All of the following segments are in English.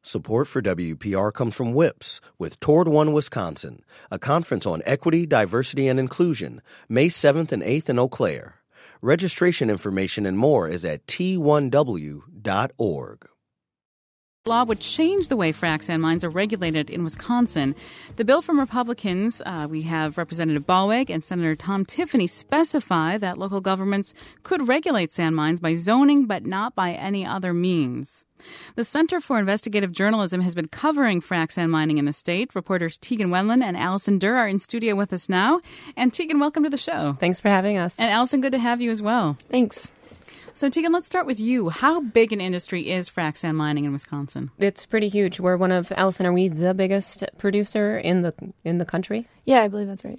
Support for WPR comes from WIPS with Toward One Wisconsin, a conference on equity, diversity, and inclusion, May 7th and 8th in Eau Claire. Registration information and more is at t1w.org. Law would change the way frac sand mines are regulated in Wisconsin. The bill from Republicans, we have Representative Ballweg and Senator Tom Tiffany, specify that local governments could regulate sand mines by zoning, but not by any other means. The Center for Investigative Journalism has been covering frac sand mining in the state. Reporters Tegan Wendland and Allison Durr are in studio with us now. And Tegan, welcome to the show. Thanks for having us. And Allison, good to have you as well. Thanks. So, Tegan, let's start with you. How big an industry is frac sand mining in Wisconsin? It's pretty huge. We're one of, Allison, are we the biggest producer in the country? Yeah, I believe that's right.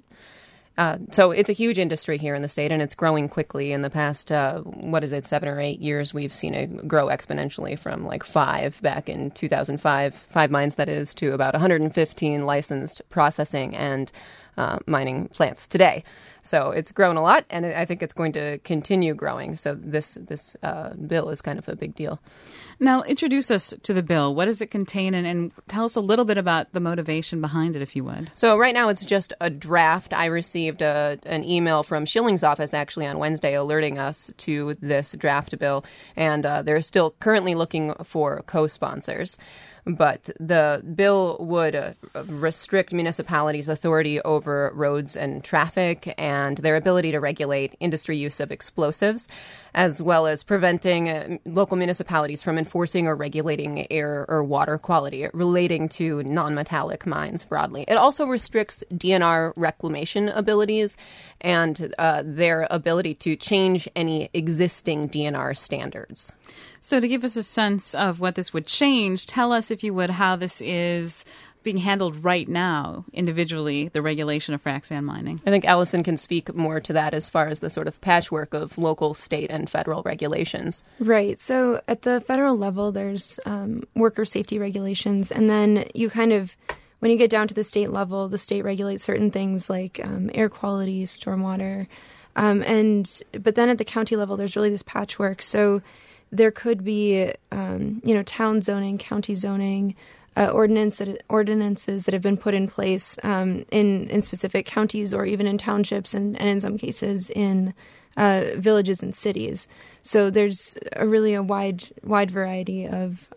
So it's a huge industry here in the state, and it's growing quickly. In the past, 7 or 8 years, we've seen it grow exponentially from like 5 back in 2005, 5 mines that is, to about 115 licensed processing and mining plants today. So it's grown a lot, and I think it's going to continue growing. So this bill is kind of a big deal. Now, introduce us to the bill. What does it contain, and tell us a little bit about the motivation behind it, if you would. So right now it's just a draft. I received an email from Schilling's office actually on Wednesday alerting us to this draft bill, and they're still currently looking for co-sponsors. But the bill would restrict municipalities' authority over roads and traffic and their ability to regulate industry use of explosives, as well as preventing local municipalities from enforcing or regulating air or water quality relating to non-metallic mines broadly. It also restricts DNR reclamation abilities and their ability to change any existing DNR standards. So to give us a sense of what this would change, tell us, if you would, how this is being handled right now, individually, the regulation of frac sand mining. I think Allison can speak more to that as far as the sort of patchwork of local, state, and federal regulations. Right. So at the federal level, there's worker safety regulations, and then you when you get down to the state level, the state regulates certain things like air quality, stormwater, but then at the county level, there's really this patchwork. So there could be, town zoning, county zoning, ordinances that have been put in place in specific counties or even in townships and in some cases in villages and cities. So there's a wide variety of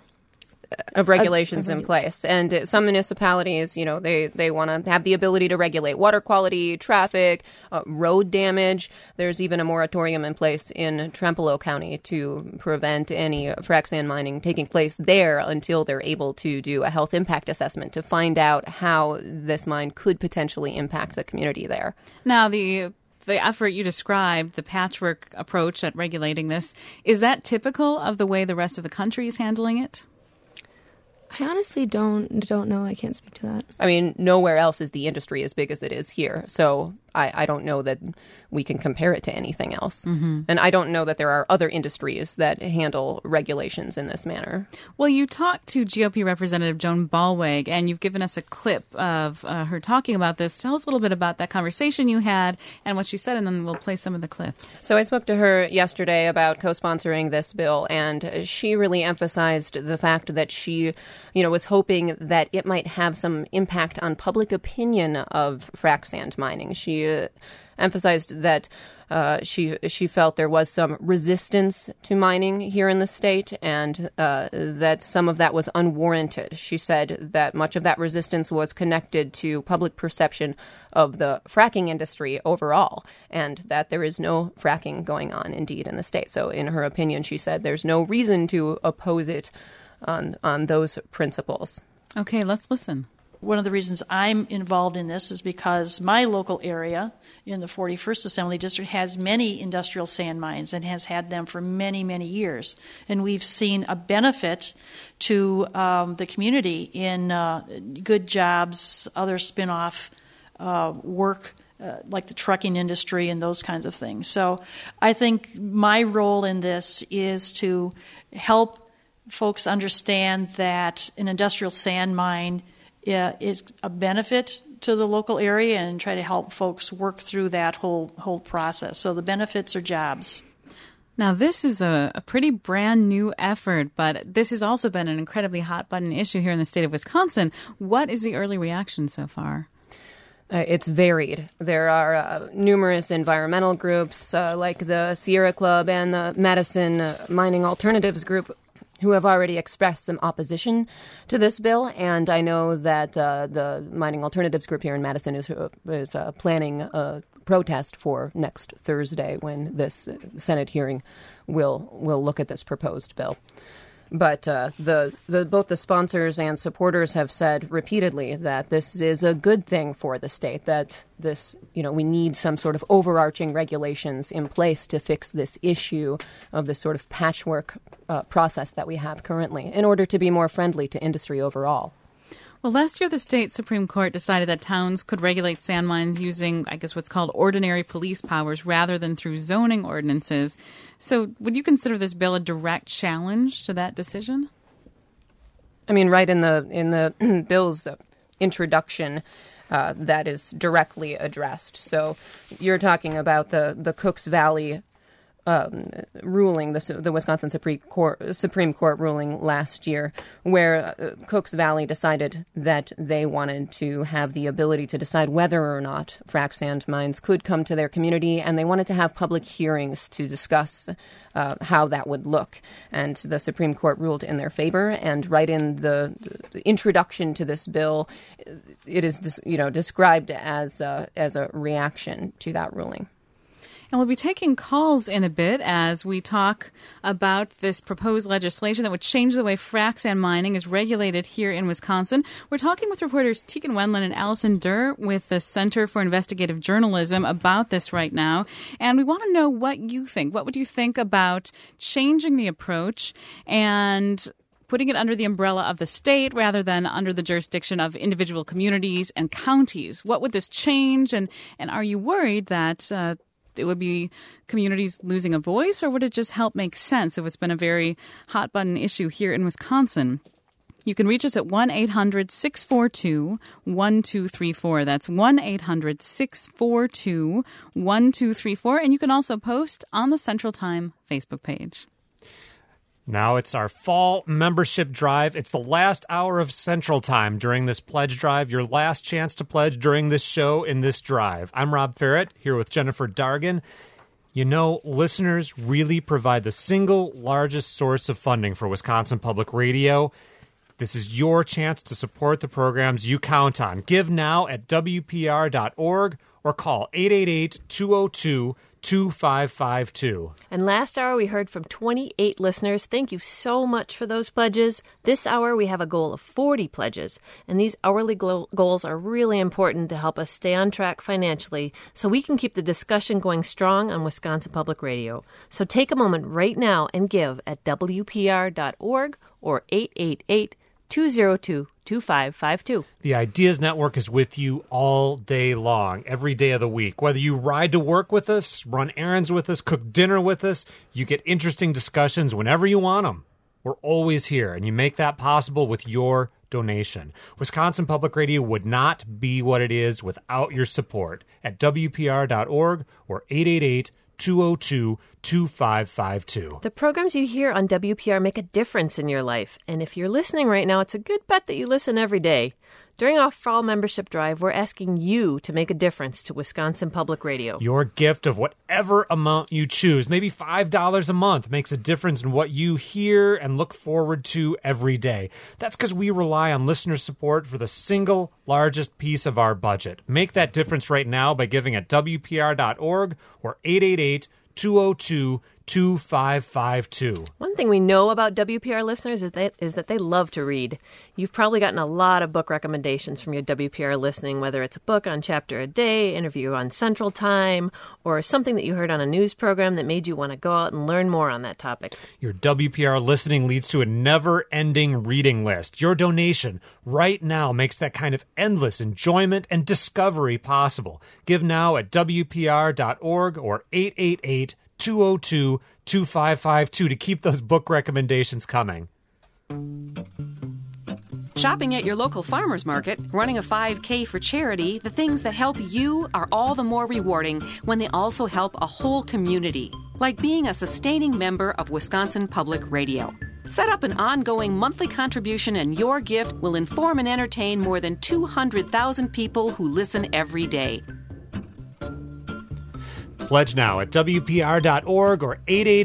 regulations in place. And some municipalities, they want to have the ability to regulate water quality, traffic, road damage. There's even a moratorium in place in Trempealeau County to prevent any frac sand mining taking place there until they're able to do a health impact assessment to find out how this mine could potentially impact the community there. Now, the effort you described, the patchwork approach at regulating this, is that typical of the way the rest of the country is handling it? I honestly don't know. I can't speak to that. I mean, nowhere else is the industry as big as it is here. So I don't know that we can compare it to anything else. Mm-hmm. And I don't know that there are other industries that handle regulations in this manner. Well, you talked to GOP Representative Joan Ballweg, and you've given us a clip of her talking about this. Tell us a little bit about that conversation you had and what she said, and then we'll play some of the clip. So I spoke to her yesterday about co-sponsoring this bill, and she really emphasized the fact that she, was hoping that it might have some impact on public opinion of frac sand mining. She emphasized that she felt there was some resistance to mining here in the state and that some of that was unwarranted. She said that much of that resistance was connected to public perception of the fracking industry overall and that there is no fracking going on, indeed, in the state. So in her opinion, she said there's no reason to oppose it on those principles. Okay, let's listen. One of the reasons I'm involved in this is because my local area in the 41st Assembly District has many industrial sand mines and has had them for many, many years. And we've seen a benefit to the community in good jobs, other spin-off work, like the trucking industry and those kinds of things. So I think my role in this is to help folks understand that an industrial sand mine is a benefit to the local area and try to help folks work through that whole process. So the benefits are jobs. Now, this is a pretty brand new effort, but this has also been an incredibly hot-button issue here in the state of Wisconsin. What is the early reaction so far? It's varied. There are numerous environmental groups like the Sierra Club and the Madison Mining Alternatives Group who have already expressed some opposition to this bill. And I know that the Mining Alternatives Group here in Madison is planning a protest for next Thursday when this Senate hearing will look at this proposed bill. But both the sponsors and supporters have said repeatedly that this is a good thing for the state, that we need some sort of overarching regulations in place to fix this issue of this sort of patchwork process that we have currently in order to be more friendly to industry overall. Well, last year, the state Supreme Court decided that towns could regulate sand mines using, I guess, what's called ordinary police powers rather than through zoning ordinances. So would you consider this bill a direct challenge to that decision? I mean, right in the bill's introduction, that is directly addressed. So you're talking about the Cooks Valley ruling, the Wisconsin Supreme Court ruling last year, where Cooks Valley decided that they wanted to have the ability to decide whether or not frac sand mines could come to their community, and they wanted to have public hearings to discuss how that would look. And the Supreme Court ruled in their favor, and right in the introduction to this bill, it is described as a reaction to that ruling. And we'll be taking calls in a bit as we talk about this proposed legislation that would change the way frac sand mining is regulated here in Wisconsin. We're talking with reporters Tegan Wendland and Allison Durr with the Center for Investigative Journalism about this right now. And we want to know what you think. What would you think about changing the approach and putting it under the umbrella of the state rather than under the jurisdiction of individual communities and counties? What would this change? And are you worried that it would be communities losing a voice, or would it just help make sense if it's been a very hot-button issue here in Wisconsin? You can reach us at 1-800-642-1234. That's 1-800-642-1234. And you can also post on the Central Time Facebook page. Now it's our fall membership drive. It's the last hour of Central Time during this pledge drive. Your last chance to pledge during this show in this drive. I'm Rob Farrett, here with Jennifer Dargan. You know, listeners really provide the single largest source of funding for Wisconsin Public Radio. This is your chance to support the programs you count on. Give now at WPR.org or call 888-202-2552. And last hour we heard from 28 listeners. Thank you so much for those pledges. This hour we have a goal of 40 pledges, and these hourly goals are really important to help us stay on track financially so we can keep the discussion going strong on Wisconsin Public Radio. So take a moment right now and give at WPR.org or 888-202-2552. The Ideas Network is with you all day long, every day of the week. Whether you ride to work with us, run errands with us, cook dinner with us, you get interesting discussions whenever you want them. We're always here, and you make that possible with your donation. Wisconsin Public Radio would not be what it is without your support at WPR.org or 888-202-2552. The programs you hear on WPR make a difference in your life. And if you're listening right now, it's a good bet that you listen every day. During our fall membership drive, we're asking you to make a difference to Wisconsin Public Radio. Your gift of whatever amount you choose, maybe $5 a month, makes a difference in what you hear and look forward to every day. That's because we rely on listener support for the single largest piece of our budget. Make that difference right now by giving at WPR.org or 888-202-2552. One thing we know about WPR listeners is that they love to read. You've probably gotten a lot of book recommendations from your WPR listening, whether it's a book on Chapter a Day, interview on Central Time, or something that you heard on a news program that made you want to go out and learn more on that topic. Your WPR listening leads to a never-ending reading list. Your donation right now makes that kind of endless enjoyment and discovery possible. Give now at WPR.org or 888-202-2552 to keep those book recommendations coming. Shopping at your local farmer's market, running a 5K for charity, the things that help you are all the more rewarding when they also help a whole community. like being a sustaining member of Wisconsin Public Radio. Set up an ongoing monthly contribution and your gift will inform and entertain more than 200,000 people who listen every day. Pledge now at WPR.org or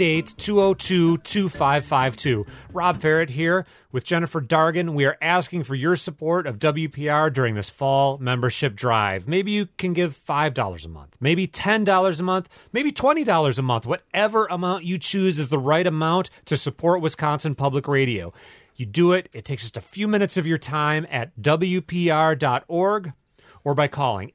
888-202-2552. Rob Ferret here with Jennifer Dargan. We are asking for your support of WPR during this fall membership drive. Maybe you can give $5 a month, maybe $10 a month, maybe $20 a month. Whatever amount you choose is the right amount to support Wisconsin Public Radio. You do it. It takes just a few minutes of your time at WPR.org or by calling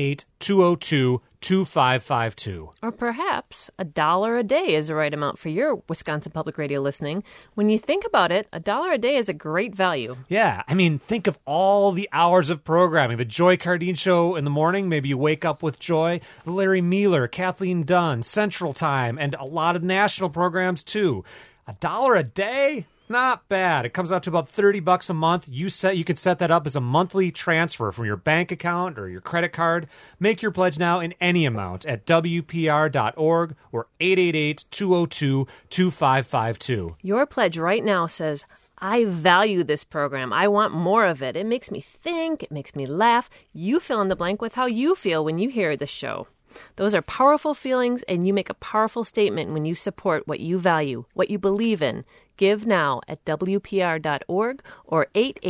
888-202-2552. Or perhaps $1 a day is the right amount for your Wisconsin Public Radio listening. When you think about it, $1 a day is a great value. Yeah, I mean, think of all the hours of programming. The Joy Cardine Show in the morning, maybe you wake up with Joy. The Larry Mealer, Kathleen Dunn, Central Time, and a lot of national programs too. $1 a day? Not bad. It comes out to about $30 a month. You could set that up as a monthly transfer from your bank account or your credit card. Make your pledge now in any amount at WPR.org or 888-202-2552. Your pledge right now says, I value this program. I want more of it. It makes me think. It makes me laugh. You fill in the blank with how you feel when you hear the show. Those are powerful feelings, and you make a powerful statement when you support what you value, what you believe in. Give now at WPR.org or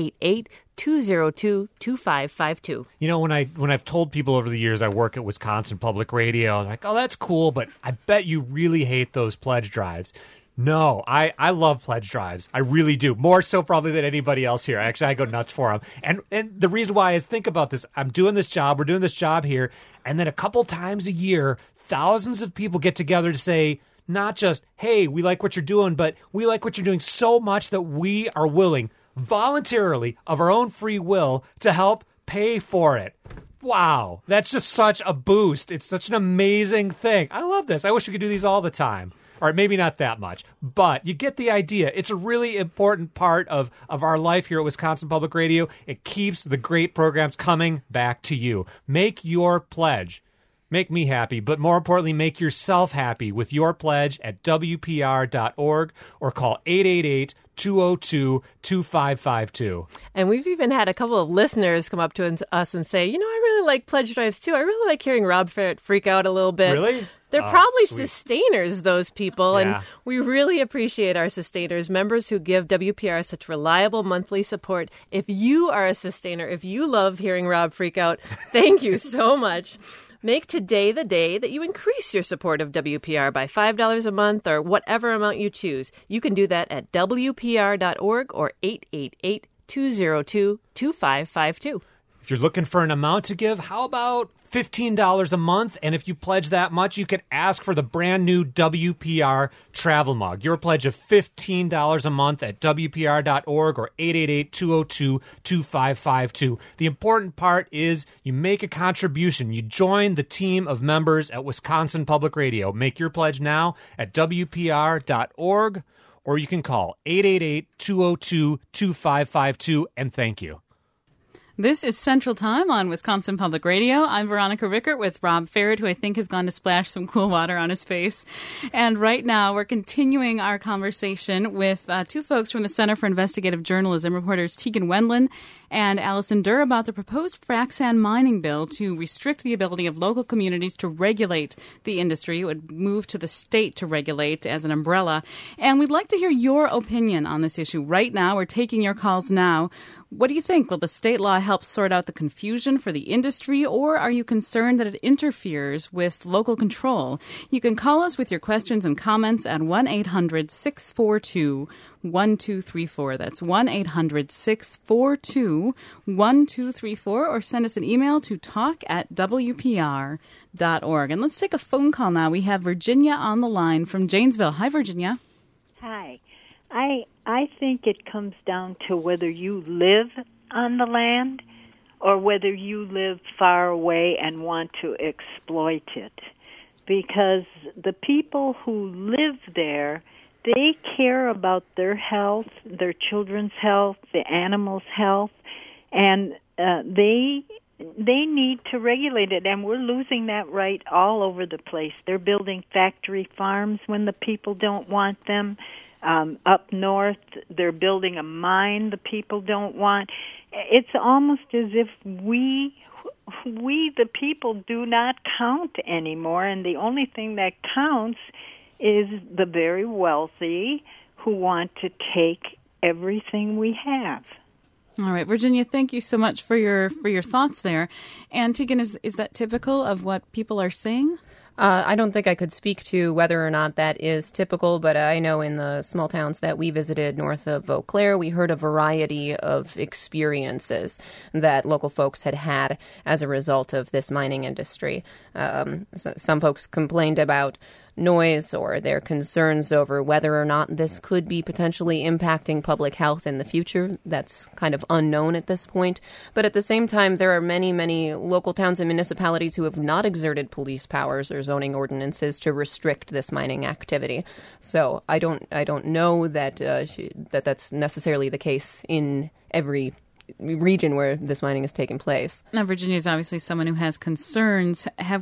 888-202-2552. You know, when I've told people over the years I work at Wisconsin Public Radio, they're like, oh, that's cool, but I bet you really hate those pledge drives. No, I love pledge drives. I really do. More so probably than anybody else here. Actually, I go nuts for them. And the reason why is, think about this. I'm doing this job. We're doing this job here. And then a couple times a year, thousands of people get together to say, not just, hey, we like what you're doing, but we like what you're doing so much that we are willing, voluntarily, of our own free will, to help pay for it. Wow. That's just such a boost. It's such an amazing thing. I love this. I wish we could do these all the time. Or maybe not that much, but you get the idea. It's a really important part of our life here at Wisconsin Public Radio. It keeps the great programs coming back to you. Make your pledge. Make me happy, but more importantly, make yourself happy with your pledge at WPR.org or call 888-202-2552. And we've even had a couple of listeners come up to us and say, you know, I really like pledge drives too. I really like hearing Rob Ferret freak out a little bit. Really? They're probably sweet. Sustainers, those people, Yeah. and we really appreciate our Sustainers, members who give WPR such reliable monthly support. If you are a Sustainer, if you love hearing Rob freak out, thank you so much. Make today the day that you increase your support of WPR by $5 a month or whatever amount you choose. You can do that at WPR.org or 888-202-2552. If you're looking for an amount to give, how about $15 a month? And if you pledge that much, you can ask for the brand new WPR travel mug. Your pledge of $15 a month at WPR.org or 888-202-2552. The important part is you make a contribution. You join the team of members at Wisconsin Public Radio. Make your pledge now at WPR.org or you can call 888-202-2552 and thank you. This is Central Time on Wisconsin Public Radio. I'm Veronica Rickert with Rob Ferret, who I think has gone to splash some cool water on his face. And right now, we're continuing our conversation with two folks from the Center for Investigative Journalism, reporters Tegan Wendland and Allison Durr, about the proposed frac sand mining bill to restrict the ability of local communities to regulate the industry. It would move to the state to regulate as an umbrella. And we'd like to hear your opinion on this issue right now. We're taking your calls now. What do you think? Will the state law help sort out the confusion for the industry, or are you concerned that it interferes with local control? You can call us with your questions and comments at 1-800-642-1234. That's 1-800-642-1234, or send us an email to talk@WPR.org. And let's take a phone call now. We have Virginia on the line from Janesville. Hi, Virginia. Hi. I think it comes down to whether you live on the land or whether you live far away and want to exploit it. Because the people who live there, they care about their health, their children's health, the animals' health, and they they need to regulate it, and we're losing that right all over the place. They're building factory farms when the people don't want them. Up north, they're building a mine the people don't want. It's almost as if we the people do not count anymore, and the only thing that counts is the very wealthy who want to take everything we have. All right, Virginia, thank you so much for your thoughts there. And Tegan, is that typical of what people are saying? I don't think I could speak to whether or not that is typical, but I know in the small towns that we visited north of Eau Claire, we heard a variety of experiences that local folks had as a result of this mining industry. Some folks complained about noise or their concerns over whether or not this could be potentially impacting public health in the future. That's kind of unknown at this point. But at the same time, there are many, many local towns and municipalities who have not exerted police powers or zoning ordinances to restrict this mining activity. So I don't know that that's necessarily the case in every region where this mining is taking place. Now, Virginia is obviously someone who has concerns.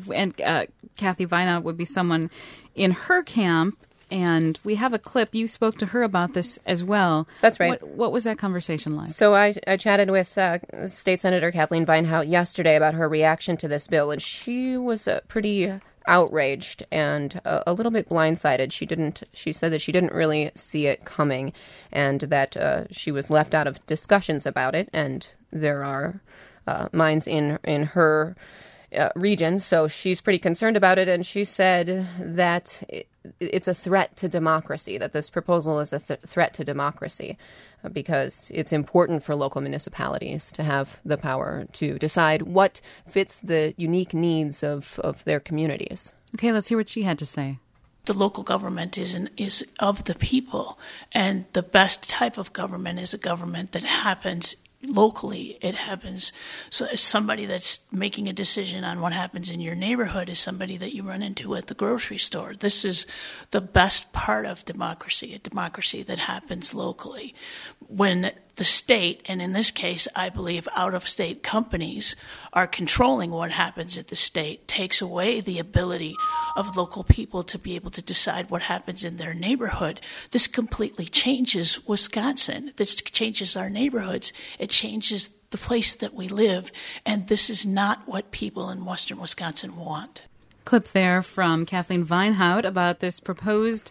Kathy Vinehout would be someone in her camp, and we have a clip. You spoke to her about this as well. That's right. What was that conversation like? So I chatted with State Senator Kathleen Vinehout yesterday about her reaction to this bill, and she was pretty outraged and a little bit blindsided. She said that she didn't really see it coming, and that she was left out of discussions about it. And there are mines in her region, so she's pretty concerned about it. And she said that it's a threat to democracy, that this proposal is a threat to democracy, because it's important for local municipalities to have the power to decide what fits the unique needs of their communities. Okay, let's hear what she had to say. The local government is of the people, and the best type of government is a government that happens locally. It happens. So somebody that's making a decision on what happens in your neighborhood is somebody that you run into at the grocery store. This is the best part of democracy, a democracy that happens locally. When the state, and in this case, I believe out-of-state companies, are controlling what happens at the state, takes away the ability of local people to be able to decide what happens in their neighborhood. This completely changes Wisconsin. This changes our neighborhoods. It changes the place that we live, and this is not what people in western Wisconsin want. Clip there from Kathleen Vinehout about this proposed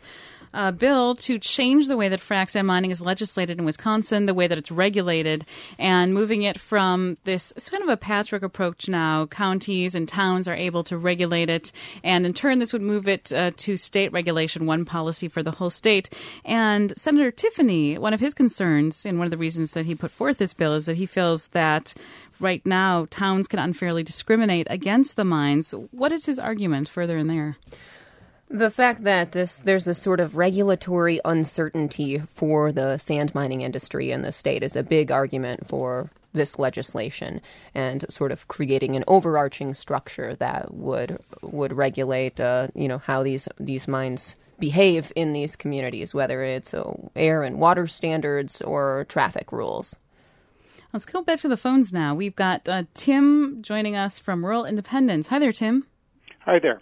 bill to change the way that frac sand mining is legislated in Wisconsin, the way that it's regulated, and moving it from this kind of a patchwork approach now. Counties and towns are able to regulate it, and in turn this would move it to state regulation, one policy for the whole state. And Senator Tiffany, one of his concerns, and one of the reasons that he put forth this bill, is that he feels that right now towns can unfairly discriminate against the mines. What is his argument further in there? The fact that there's this sort of regulatory uncertainty for the sand mining industry in the state is a big argument for this legislation, and sort of creating an overarching structure that would regulate, how these mines behave in these communities, whether it's air and water standards or traffic rules. Let's go back to the phones now. We've got Tim joining us from rural Independence. Hi there, Tim. Hi there.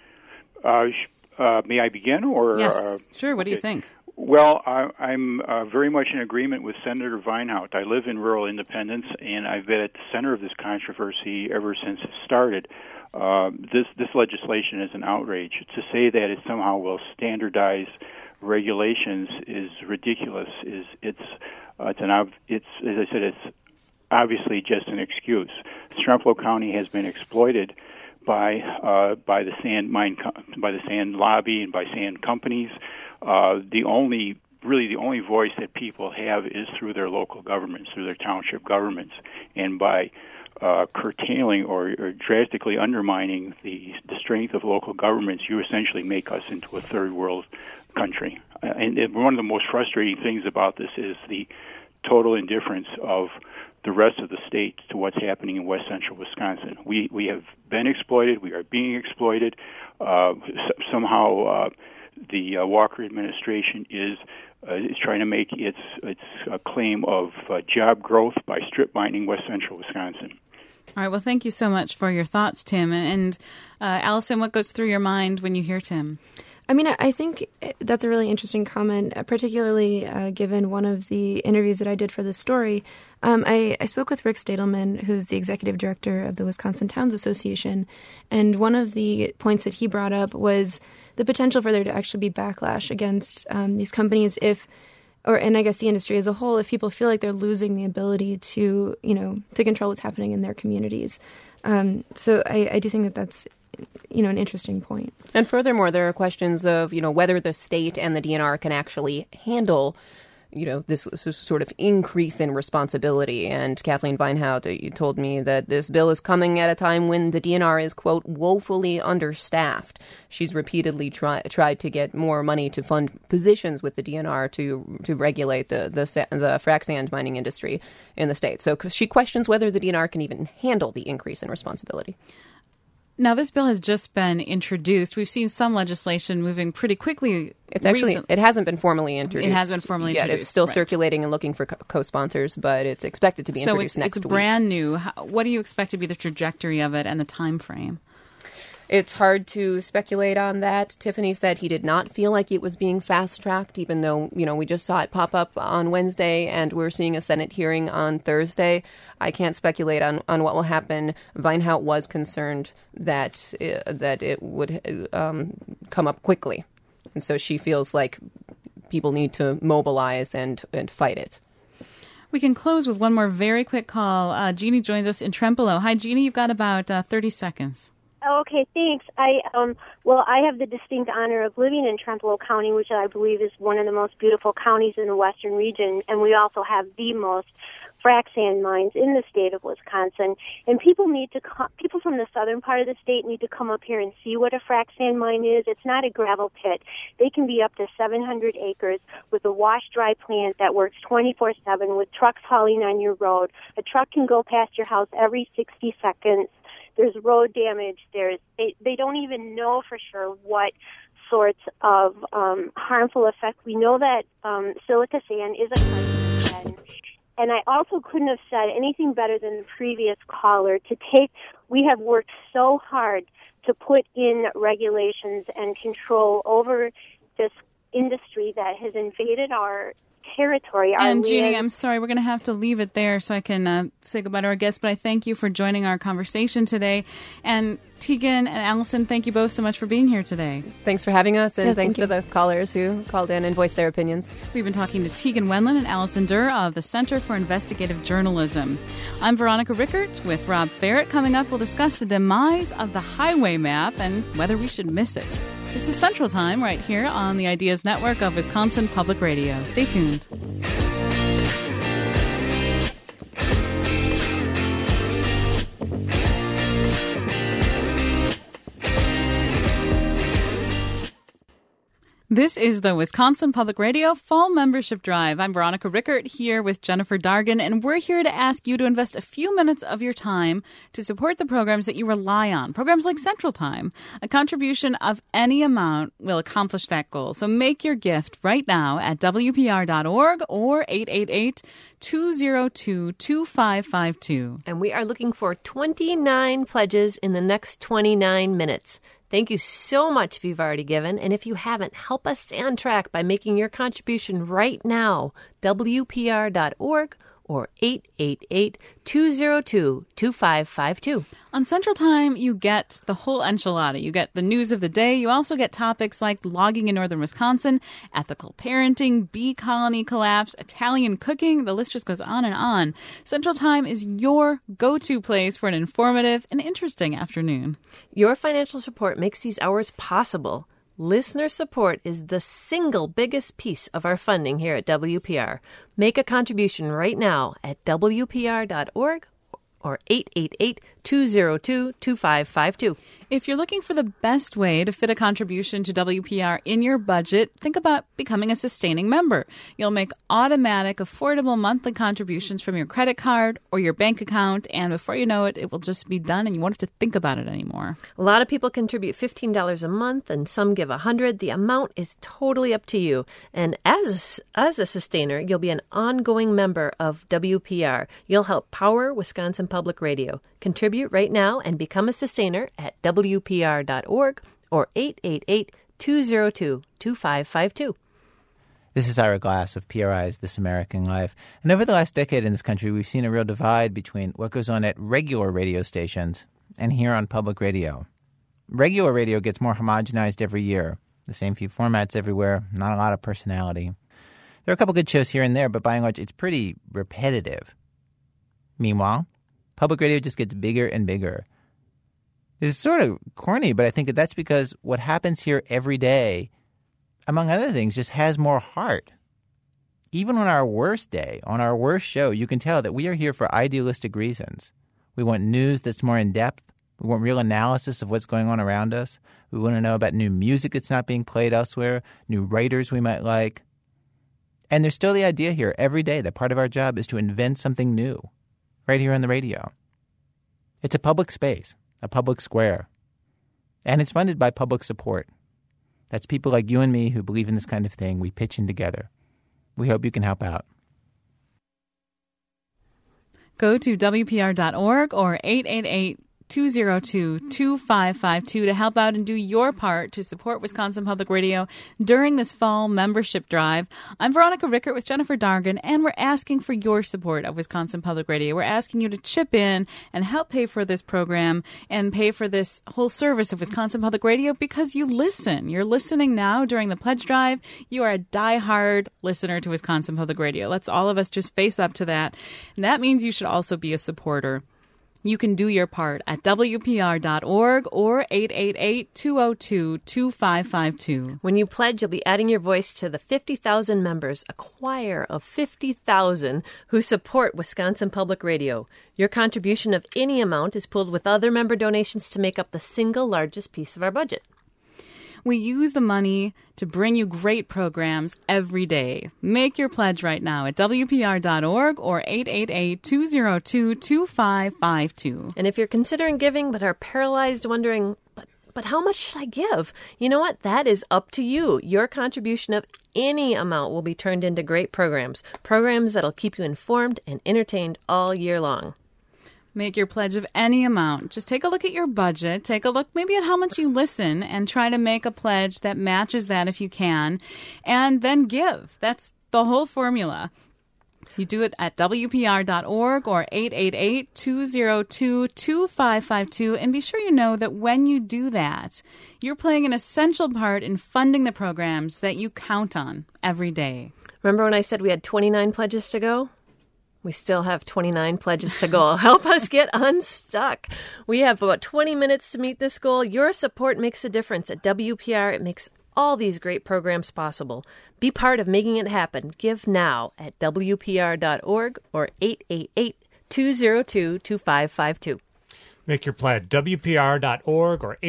May I begin? Or yes, sure. What do you think? Well, I'm very much in agreement with Senator Vinehout. I live in rural Independence, and I've been at the center of this controversy ever since it started. This legislation is an outrage. To say that it somehow will standardize regulations is ridiculous. It's as I said, it's obviously just an excuse. Strumflow County has been exploited by the sand lobby and by sand companies. The only voice that people have is through their local governments, through their township governments, and by curtailing or drastically undermining the strength of local governments, you essentially make us into a third world country. And one of the most frustrating things about this is the total indifference of the rest of the state to what's happening in west central Wisconsin. We have been exploited. We are being exploited. Somehow the Walker administration is trying to make its claim of job growth by strip mining west central Wisconsin. All right. Well, thank you so much for your thoughts, Tim. And Allison, what goes through your mind when you hear Tim? I mean, I think that's a really interesting comment, particularly given one of the interviews that I did for this story. I spoke with Rick Stadelman, who's the executive director of the Wisconsin Towns Association, and one of the points that he brought up was the potential for there to actually be backlash against these companies and I guess the industry as a whole, if people feel like they're losing the ability to control what's happening in their communities. So I do think that that's an interesting point. And furthermore, there are questions of, whether the state and the DNR can actually handle, this sort of increase in responsibility. And Kathleen Weinhaut told me that this bill is coming at a time when the DNR is, quote, woefully understaffed. She's repeatedly tried to get more money to fund positions with the DNR to regulate the frac sand mining industry in the state. So she questions whether the DNR can even handle the increase in responsibility. Now, this bill has just been introduced. We've seen some legislation moving pretty quickly. It hasn't been formally introduced. It hasn't been formally introduced. It's still circulating and looking for co-sponsors, but it's expected to be introduced next week. So it's brand new. What do you expect to be the trajectory of it and the time frame? It's hard to speculate on that. Tiffany said he did not feel like it was being fast-tracked, even though, we just saw it pop up on Wednesday and we're seeing a Senate hearing on Thursday. I can't speculate on what will happen. Weinhaut was concerned that it would come up quickly. And so she feels like people need to mobilize and fight it. We can close with one more very quick call. Jeannie joins us in Trempealeau. Hi, Jeannie. You've got about 30 seconds. Okay, thanks. I have the distinct honor of living in Trempealeau County, which I believe is one of the most beautiful counties in the western region, and we also have the most frac sand mines in the state of Wisconsin. And people from the southern part of the state need to come up here and see what a frac sand mine is. It's not a gravel pit. They can be up to 700 acres with a wash-dry plant that works 24/7 with trucks hauling on your road. A truck can go past your house every 60 seconds. There's road damage. They don't even know for sure what sorts of harmful effect. We know that silica sand is a carcinogen. And I also couldn't have said anything better than the previous caller we have worked so hard to put in regulations and control over this industry that has invaded our territory. And Jeannie, I'm sorry, we're going to have to leave it there so I can say goodbye to our guests, but I thank you for joining our conversation today. And Tegan and Allison, thank you both so much for being here today. Thanks for having us, and thanks to the callers who called in and voiced their opinions. We've been talking to Tegan Wendland and Allison Durr of the Center for Investigative Journalism. I'm Veronica Rickert with Rob Ferrett. Coming up, we'll discuss the demise of the highway map and whether we should miss it. This is Central Time right here on the Ideas Network of Wisconsin Public Radio. Stay tuned. This is the Wisconsin Public Radio Fall Membership Drive. I'm Veronica Rickert here with Jennifer Dargan, and we're here to ask you to invest a few minutes of your time to support the programs that you rely on, programs like Central Time. A contribution of any amount will accomplish that goal. So make your gift right now at WPR.org or 888-202-2552. And we are looking for 29 pledges in the next 29 minutes. Thank you so much if you've already given. And if you haven't, help us stay on track by making your contribution right now. WPR.org or 888-202-2552. On Central Time, you get the whole enchilada. You get the news of the day. You also get topics like logging in northern Wisconsin, ethical parenting, bee colony collapse, Italian cooking. The list just goes on and on. Central Time is your go-to place for an informative and interesting afternoon. Your financial support makes these hours possible. Listener support is the single biggest piece of our funding here at WPR. Make a contribution right now at WPR.org or 888-202-2552. If you're looking for the best way to fit a contribution to WPR in your budget, think about becoming a sustaining member. You'll make automatic, affordable monthly contributions from your credit card or your bank account, and before you know it, it will just be done and you won't have to think about it anymore. A lot of people contribute $15 a month and some give $100. The amount is totally up to you. And as a sustainer, you'll be an ongoing member of WPR. You'll help power Wisconsin Public Radio. Contribute right now and become a sustainer at WPR.org or 888-202-2552. This is Ira Glass of PRI's This American Life. And over the last decade in this country, we've seen a real divide between what goes on at regular radio stations and here on public radio. Regular radio gets more homogenized every year. The same few formats everywhere, not a lot of personality. There are a couple good shows here and there, but by and large, it's pretty repetitive. Meanwhile, public radio just gets bigger and bigger. It's sort of corny, but I think that's because what happens here every day, among other things, just has more heart. Even on our worst day, on our worst show, you can tell that we are here for idealistic reasons. We want news that's more in-depth. We want real analysis of what's going on around us. We want to know about new music that's not being played elsewhere, new writers we might like. And there's still the idea here every day that part of our job is to invent something new, right here on the radio. It's a public space, a public square. And it's funded by public support. That's people like you and me who believe in this kind of thing. We pitch in together. We hope you can help out. Go to WPR.org or 888-202-2552 to help out and do your part to support Wisconsin Public Radio during this fall membership drive. I'm Veronica Rickert with Jennifer Dargan, and we're asking for your support of Wisconsin Public Radio. We're asking you to chip in and help pay for this program and pay for this whole service of Wisconsin Public Radio because you listen. You're listening now during the pledge drive. You are a diehard listener to Wisconsin Public Radio. Let's all of us just face up to that. And that means you should also be a supporter. You can do your part at WPR.org or 888-202-2552. When you pledge, you'll be adding your voice to the 50,000 members, a choir of 50,000 who support Wisconsin Public Radio. Your contribution of any amount is pooled with other member donations to make up the single largest piece of our budget. We use the money to bring you great programs every day. Make your pledge right now at WPR.org or 888-202-2552. And if you're considering giving but are paralyzed wondering, but how much should I give? You know what? That is up to you. Your contribution of any amount will be turned into great programs that'll keep you informed and entertained all year long. Make your pledge of any amount. Just take a look at your budget. Take a look maybe at how much you listen and try to make a pledge that matches that if you can. And then give. That's the whole formula. You do it at WPR.org or 888-202-2552. And be sure you know that when you do that, you're playing an essential part in funding the programs that you count on every day. Remember when I said we had 29 pledges to go? We still have 29 pledges to go. Help us get unstuck. We have about 20 minutes to meet this goal. Your support makes a difference at WPR. It makes all these great programs possible. Be part of making it happen. Give now at WPR.org or 888-202-2552. Make your pledge, WPR.org or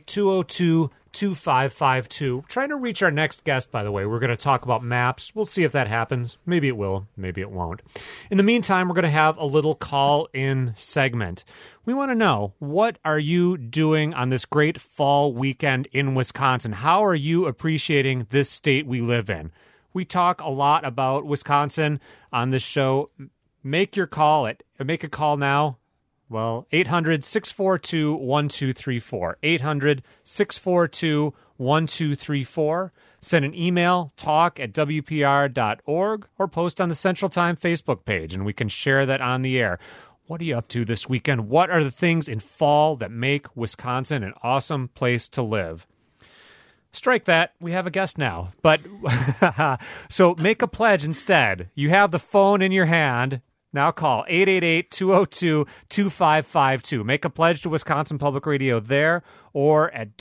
888-202-2552. Trying to reach our next guest, by the way. We're going to talk about maps. We'll see if that happens. Maybe it will. Maybe it won't. In the meantime, we're going to have a little call-in segment. We want to know, what are you doing on this great fall weekend in Wisconsin? How are you appreciating this state we live in? We talk a lot about Wisconsin on this show. Make a call now. Well, 800-642-1234. 800-642-1234. Send an email, talk@WPR.org, or post on the Central Time Facebook page, and we can share that on the air. What are you up to this weekend? What are the things in fall that make Wisconsin an awesome place to live? Strike that. We have a guest now. But so make a pledge instead. You have the phone in your hand. Now call 888-202-2552. Make a pledge to Wisconsin Public Radio there or at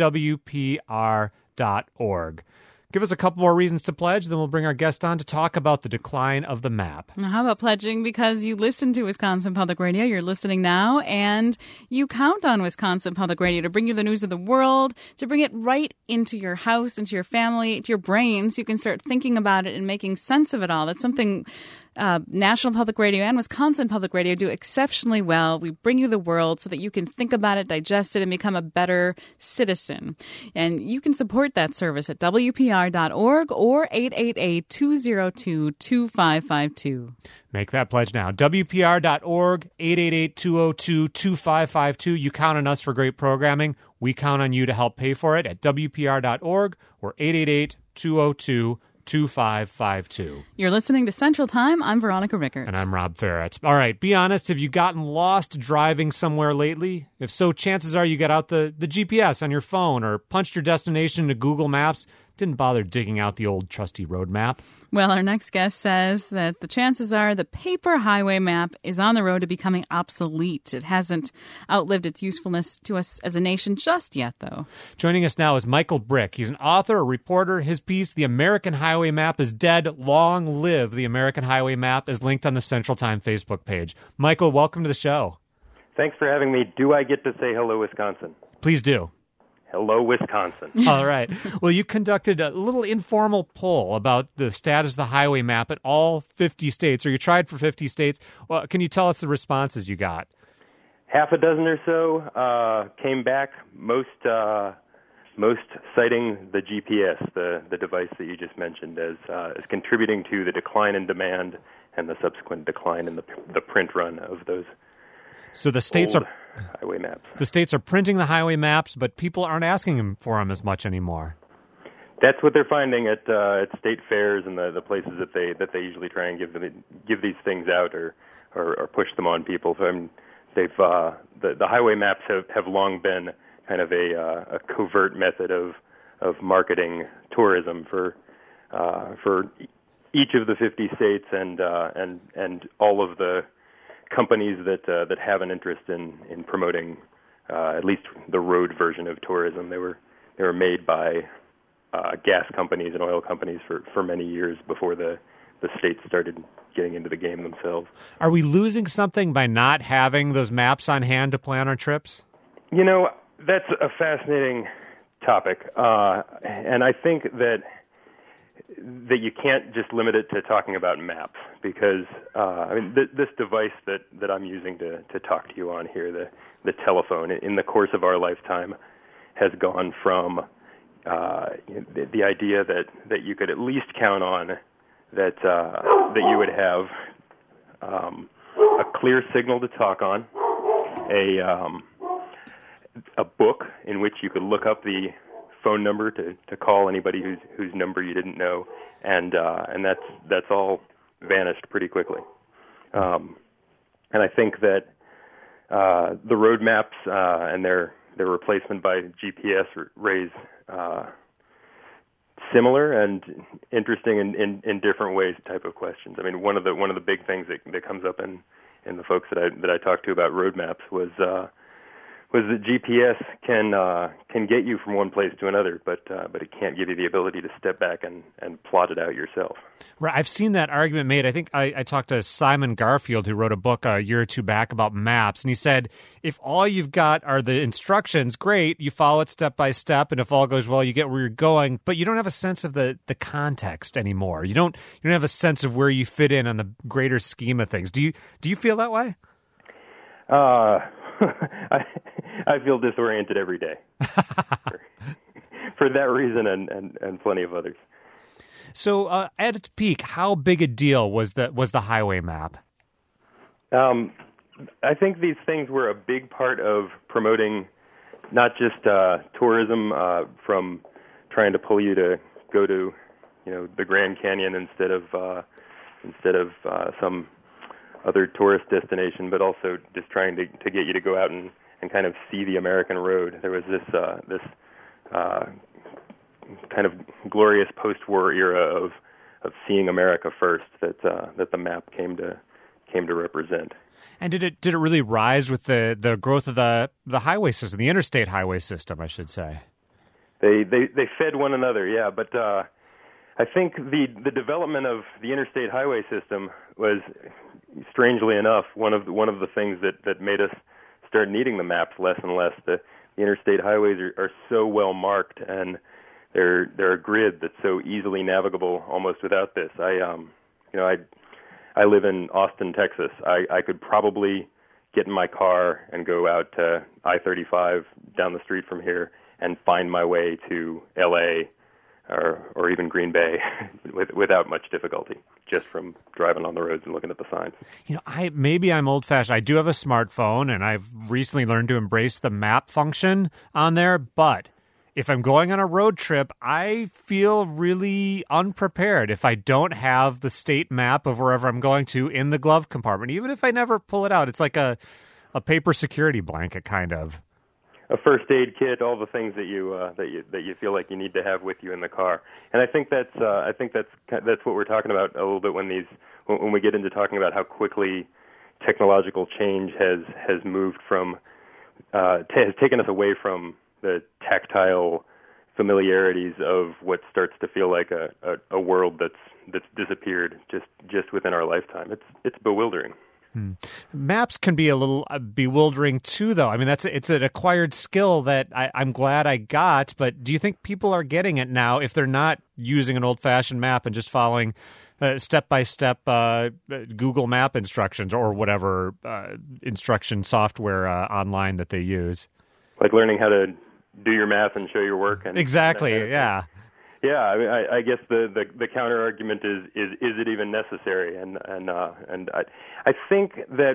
WPR.org. Give us a couple more reasons to pledge, then we'll bring our guest on to talk about the decline of the map. Now, how about pledging because you listen to Wisconsin Public Radio? You're listening now, and you count on Wisconsin Public Radio to bring you the news of the world, to bring it right into your house, into your family, to your brain, so you can start thinking about it and making sense of it all. That's something National Public Radio and Wisconsin Public Radio do exceptionally well. We bring you the world so that you can think about it, digest it, and become a better citizen. And you can support that service at WPR.org or 888-202-2552. Make that pledge now. WPR.org, 888-202-2552. You count on us for great programming. We count on you to help pay for it at WPR.org or 888-202-2552. You're listening to Central Time. I'm Veronica Rickert. And I'm Rob Ferret. All right, be honest. Have you gotten lost driving somewhere lately? If so, chances are you got out the GPS on your phone or punched your destination into Google Maps. Didn't bother digging out the old trusty road map. Well, our next guest says that the chances are the paper highway map is on the road to becoming obsolete. It hasn't outlived its usefulness to us as a nation just yet, though. Joining us now is Michael Brick. He's an author, a reporter. His piece, The American Highway Map is Dead. Long live the American Highway Map, is linked on the Central Time Facebook page. Michael, welcome to the show. Thanks for having me. Do I get to say hello, Wisconsin? Please do. Hello, Wisconsin. All right. Well, you conducted a little informal poll about the status of the highway map at all 50 states, or you tried for 50 states. Well, can you tell us the responses you got? Half a dozen or so came back, most citing the GPS, the device that you just mentioned, as contributing to the decline in demand and the subsequent decline in the print run of those. So the states are highway maps. The states are printing the highway maps, but people aren't asking for them as much anymore. That's what they're finding at state fairs and the places that they usually try and give these things out or push them on people. So they've the highway maps have long been kind of a covert method of marketing tourism for each of the 50 states and all of the companies that have an interest in promoting at least the road version of tourism. They were made by gas companies and oil companies for many years before the states started getting into the game themselves. Are we losing something by not having those maps on hand to plan our trips? You know, that's a fascinating topic, and I think that you can't just limit it to talking about maps, because this device that I'm using to talk to you on here, the telephone, in the course of our lifetime, has gone from the idea that you could at least count on that you would have a clear signal to talk on, a book in which you could look up the phone number to call anybody whose number you didn't know, and that's all vanished pretty quickly. And I think that the road maps and their replacement by GPS raise similar and interesting in different ways type of questions. I mean, one of the big things that comes up in the folks that I talked to about road maps was that GPS can get you from one place to another, but it can't give you the ability to step back and plot it out yourself. Right, I've seen that argument made. I think I talked to Simon Garfield, who wrote a book a year or two back about maps, and he said, if all you've got are the instructions, great, you follow it step by step, and if all goes well, you get where you're going, but you don't have a sense of the context anymore. You don't have a sense of where you fit in on the greater scheme of things. Do you feel that way? I feel disoriented every day for that reason and plenty of others. So at its peak, how big a deal was the highway map? I think these things were a big part of promoting not just tourism from trying to pull you to go to the Grand Canyon instead of some other tourist destination, but also just trying to get you to go out and kind of see the American road. There was this kind of glorious post-war era of seeing America first that the map came to represent. And did it really rise with the growth of the highway system, the interstate highway system, I should say? They fed one another, yeah. But I think the development of the interstate highway system was, strangely enough, one of the things that made us start needing the maps less and less. The interstate highways are so well marked, and they're a grid that's so easily navigable almost without this. I I live in Austin, Texas. I could probably get in my car and go out to I-35 down the street from here and find my way to L.A. or even Green Bay without much difficulty, just from driving on the roads and looking at the signs. You know, maybe I'm old-fashioned. I do have a smartphone, and I've recently learned to embrace the map function on there, but if I'm going on a road trip, I feel really unprepared if I don't have the state map of wherever I'm going to in the glove compartment, even if I never pull it out. It's like a paper security blanket, kind of. A first aid kit, all the things that you feel like you need to have with you in the car, and I think that's what we're talking about a little bit when we get into talking about how quickly technological change has moved from has taken us away from the tactile familiarities of what starts to feel like a world that's disappeared just within our lifetime. It's bewildering. Maps can be a little bewildering too, though. I mean, it's an acquired skill that I'm glad I got. But do you think people are getting it now if they're not using an old-fashioned map and just following step-by-step Google Map instructions or whatever instruction software online that they use? Like learning how to do your math and show your work. Exactly. Yeah. Yeah. I mean, I guess the counter argument is it even necessary? And I think that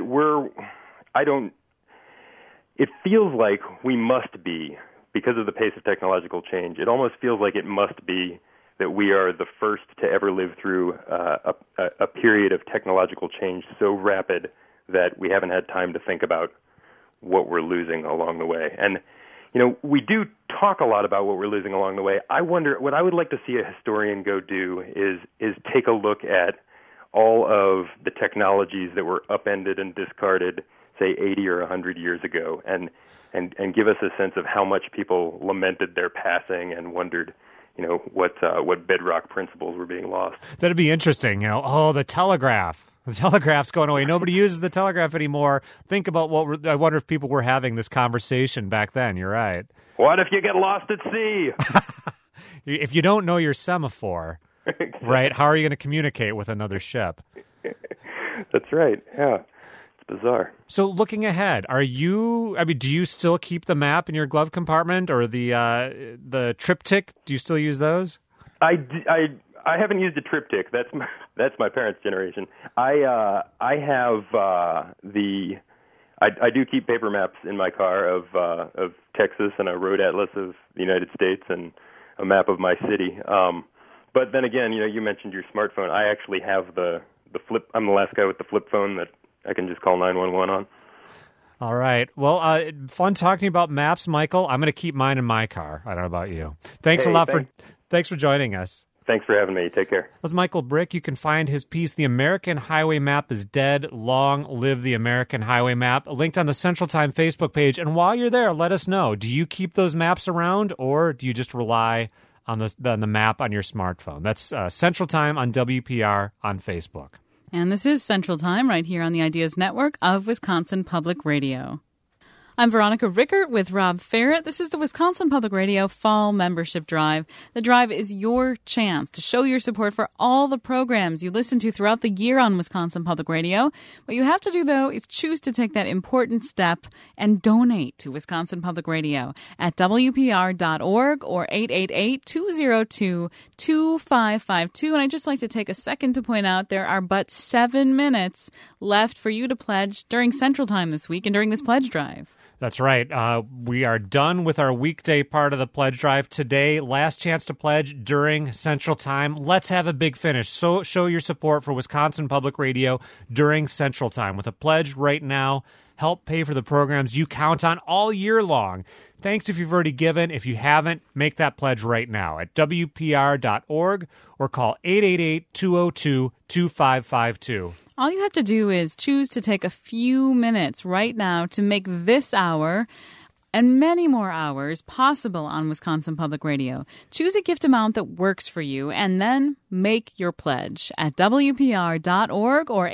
it feels like we must be, because of the pace of technological change. It almost feels like it must be that we are the first to ever live through a period of technological change so rapid that we haven't had time to think about what we're losing along the way. And you know, we do talk a lot about what we're losing along the way. I wonder, what I would like to see a historian go do is take a look at all of the technologies that were upended and discarded, say, 80 or 100 years ago, and give us a sense of how much people lamented their passing and wondered, you know, what bedrock principles were being lost. That'd be interesting. You know, the telegraph. The telegraph's going away. Nobody uses the telegraph anymore. Think about I wonder if people were having this conversation back then. You're right. What if you get lost at sea? If you don't know your semaphore, exactly. Right, how are you going to communicate with another ship? That's right. Yeah. It's bizarre. So looking ahead, do you still keep the map in your glove compartment or the triptych? Do you still use those? I haven't used a triptych. That's my parents' generation. I have I do keep paper maps in my car of Texas and a road atlas of the United States and a map of my city. But then again, you know, you mentioned your smartphone. I actually have the flip. I'm the last guy with the flip phone that I can just call 911 on. All right. Well, fun talking about maps, Michael. I'm going to keep mine in my car. I don't know about you. Thanks for joining us. Thanks for having me. Take care. That's Michael Brick. You can find his piece, The American Highway Map is Dead. Long Live the American Highway Map, linked on the Central Time Facebook page. And while you're there, let us know. Do you keep those maps around, or do you just rely on the map on your smartphone? That's Central Time on WPR on Facebook. And this is Central Time right here on the Ideas Network of Wisconsin Public Radio. I'm Veronica Rickert with Rob Ferret. This is the Wisconsin Public Radio Fall Membership Drive. The drive is your chance to show your support for all the programs you listen to throughout the year on Wisconsin Public Radio. What you have to do, though, is choose to take that important step and donate to Wisconsin Public Radio at WPR.org or 888-202-2552. And I'd just like to take a second to point out there are but 7 minutes left for you to pledge during Central Time this week and during this pledge drive. That's right. We are done with our weekday part of the pledge drive today. Last chance to pledge during Central Time. Let's have a big finish. So show your support for Wisconsin Public Radio during Central Time with a pledge right now. Help pay for the programs you count on all year long. Thanks if you've already given. If you haven't, make that pledge right now at WPR.org or call 888-202-2552. All you have to do is choose to take a few minutes right now to make this hour and many more hours possible on Wisconsin Public Radio. Choose a gift amount that works for you and then make your pledge at WPR.org or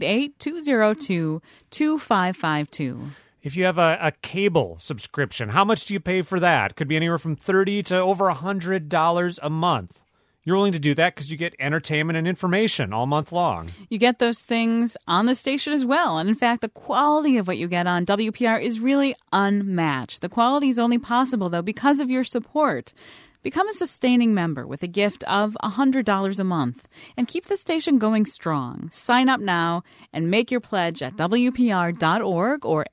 888-202-2552. If you have a cable subscription, how much do you pay for that? Could be anywhere from $30 to over $100 a month. You're willing to do that because you get entertainment and information all month long. You get those things on the station as well. And in fact, the quality of what you get on WPR is really unmatched. The quality is only possible, though, because of your support. Become a sustaining member with a gift of $100 a month and keep the station going strong. Sign up now and make your pledge at WPR.org or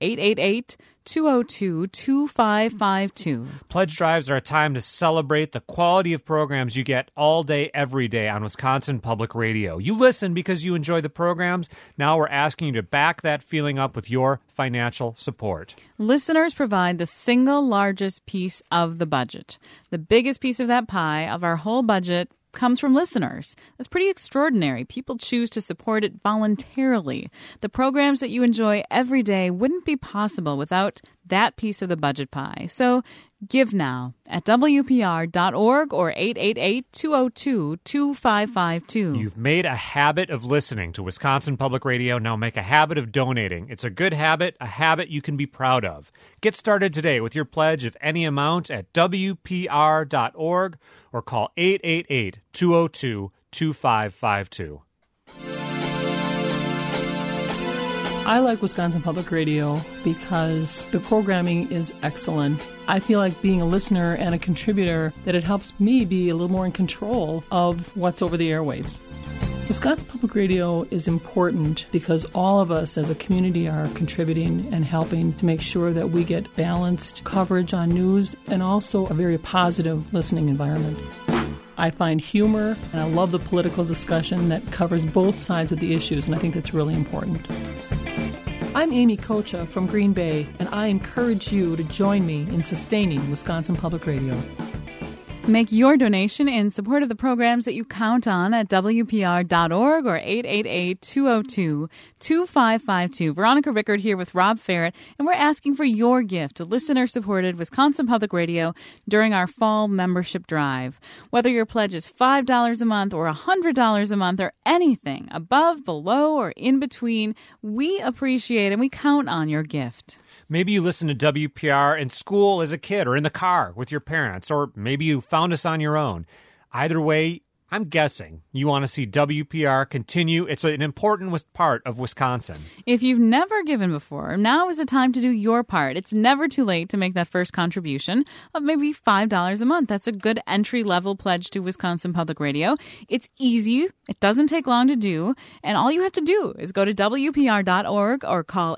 888-202-2552. Pledge drives are a time to celebrate the quality of programs you get all day, every day on Wisconsin Public Radio. You listen because you enjoy the programs. Now we're asking you to back that feeling up with your financial support. Listeners provide the single largest piece of the budget. The biggest piece of that pie of our whole budget comes from listeners. That's pretty extraordinary. People choose to support it voluntarily. The programs that you enjoy every day wouldn't be possible without that piece of the budget pie. So give now at WPR.org or 888-202-2552. You've made a habit of listening to Wisconsin Public Radio. Now make a habit of donating. It's a good habit, a habit you can be proud of. Get started today with your pledge of any amount at WPR.org or call 888-202-2552. I like Wisconsin Public Radio because the programming is excellent. I feel like being a listener and a contributor that it helps me be a little more in control of what's over the airwaves. Wisconsin Public Radio is important because all of us as a community are contributing and helping to make sure that we get balanced coverage on news and also a very positive listening environment. I find humor and I love the political discussion that covers both sides of the issues, and I think that's really important. I'm Amy Kocha from Green Bay, and I encourage you to join me in sustaining Wisconsin Public Radio. Make your donation in support of the programs that you count on at WPR.org or 888-202-2552. Veronica Rickard here with Rob Ferret, and we're asking for your gift to listener-supported Wisconsin Public Radio during our fall membership drive. Whether your pledge is $5 a month or $100 a month or anything above, below, or in between, we appreciate and we count on your gift. Maybe you listen to WPR in school as a kid or in the car with your parents, or maybe you found us on your own. Either way, I'm guessing you want to see WPR continue. It's an important part of Wisconsin. If you've never given before, now is the time to do your part. It's never too late to make that first contribution of maybe $5 a month. That's a good entry-level pledge to Wisconsin Public Radio. It's easy. It doesn't take long to do. And all you have to do is go to WPR.org or call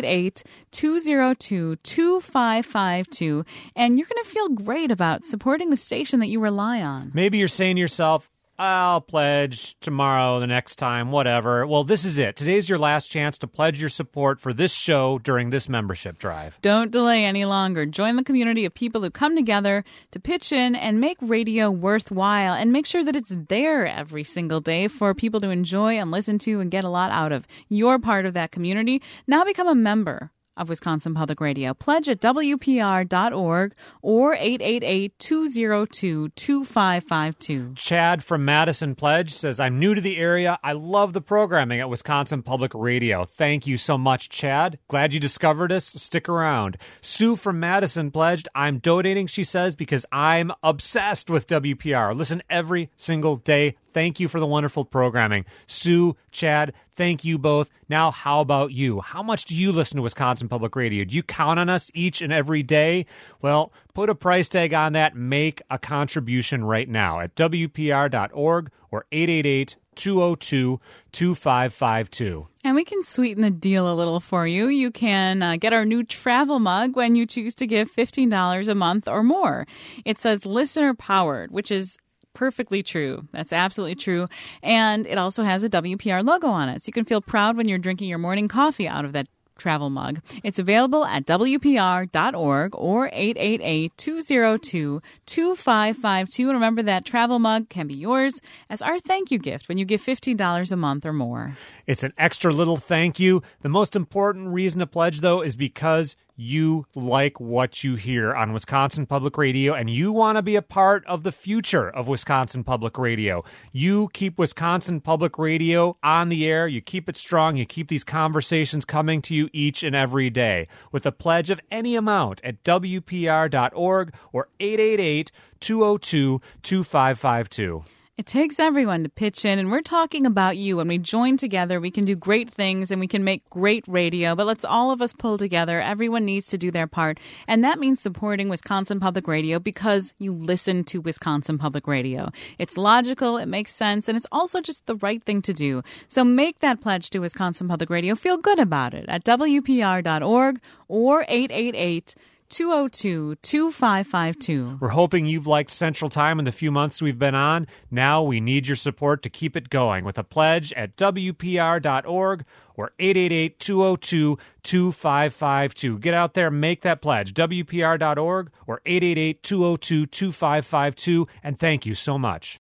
888-202-2552. And you're going to feel great about supporting the station that you rely on. Maybe you're saying to yourself, I'll pledge tomorrow, the next time, whatever. Well, this is it. Today's your last chance to pledge your support for this show during this membership drive. Don't delay any longer. Join the community of people who come together to pitch in and make radio worthwhile and make sure that it's there every single day for people to enjoy and listen to and get a lot out of. You're part of that community. Now become a member of Wisconsin Public Radio. Pledge at WPR.org or 888-202-2552. Chad from Madison Pledge says, I'm new to the area. I love the programming at Wisconsin Public Radio. Thank you so much, Chad. Glad you discovered us. Stick around. Sue from Madison pledged, I'm donating, she says, because I'm obsessed with WPR. Listen every single day. Thank you for the wonderful programming. Sue, Chad, thank you both. Now, how about you? How much do you listen to Wisconsin Public Radio? Do you count on us each and every day? Well, put a price tag on that. Make a contribution right now at WPR.org or 888-202-2552. And we can sweeten the deal a little for you. You can get our new travel mug when you choose to give $15 a month or more. It says listener powered, which is perfectly true. That's absolutely true. And it also has a WPR logo on it. So you can feel proud when you're drinking your morning coffee out of that travel mug. It's available at WPR.org or 888-202-2552. And remember that travel mug can be yours as our thank you gift when you give $15 a month or more. It's an extra little thank you. The most important reason to pledge, though, is because you like what you hear on Wisconsin Public Radio, and you want to be a part of the future of Wisconsin Public Radio. You keep Wisconsin Public Radio on the air. You keep it strong. You keep these conversations coming to you each and every day with a pledge of any amount at WPR.org or 888-202-2552. It takes everyone to pitch in, and we're talking about you. When we join together, we can do great things and we can make great radio, but let's all of us pull together. Everyone needs to do their part, and that means supporting Wisconsin Public Radio because you listen to Wisconsin Public Radio. It's logical, it makes sense, and it's also just the right thing to do. So make that pledge to Wisconsin Public Radio. Feel good about it at WPR.org or 888-202-2552. We're hoping you've liked Central Time in the few months we've been on. Now we need your support to keep it going with a pledge at WPR.org or 888-202-2552. Get out there, make that pledge. WPR.org or 888-202-2552. And thank you so much.